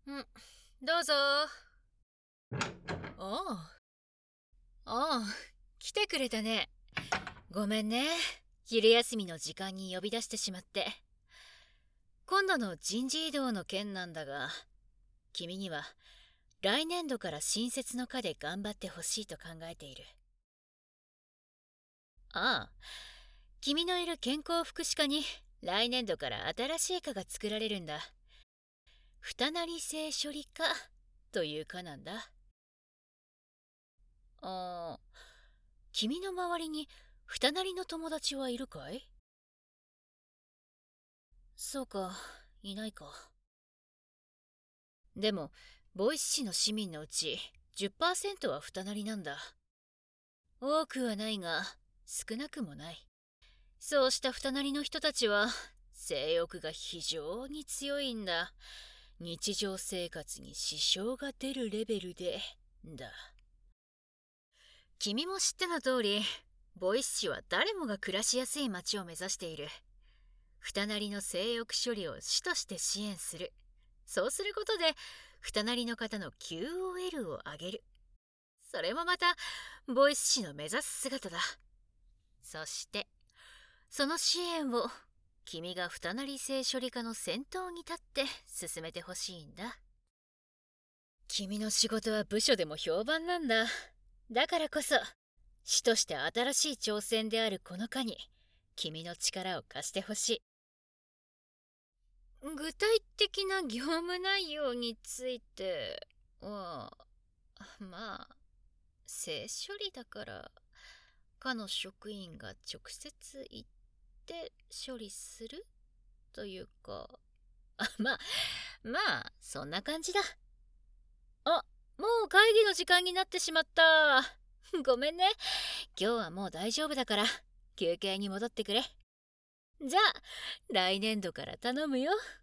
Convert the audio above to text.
どうぞ。おう。おう、来てくれたね。ごめんね。昼休みの時間に呼び出してしまって。今度の人事異動の件なんだが、君には来年度から新設の課で頑張ってほしいと考えている。ああ、君のいる健康福祉課に来年度から新しい課が作られるんだ。二なり性処理課という課なんだ。ああ、君の周りに二なりの友達はいるかい？そうか、いないか。でも、ボイス市の市民のうち10%は二なりなんだ。多くはないが、少なくもない。そうした二なりの人たちは、性欲が非常に強いんだ。日常生活に支障が出るレベルで、だ。君も知っての通り、ボイス市は誰もが暮らしやすい街を目指している。二なりの性欲処理を主として支援する。そうすることで、二なりの方の QOL を上げる。それもまた、ボイス市の目指す姿だ。そして、その支援を、君が二なり性処理課の先頭に立って進めてほしいんだ。君の仕事は部署でも評判なんだ。だからこそ、市として新しい挑戦であるこの課に、君の力を貸してほしい。具体的な業務内容については、まあ、性処理だから、課の職員が直接行って処理するというか、まあ、そんな感じだ。あ、もう会議の時間になってしまった。ごめんね。今日はもう大丈夫だから、休憩に戻ってくれ。じゃあ、来年度から頼むよ。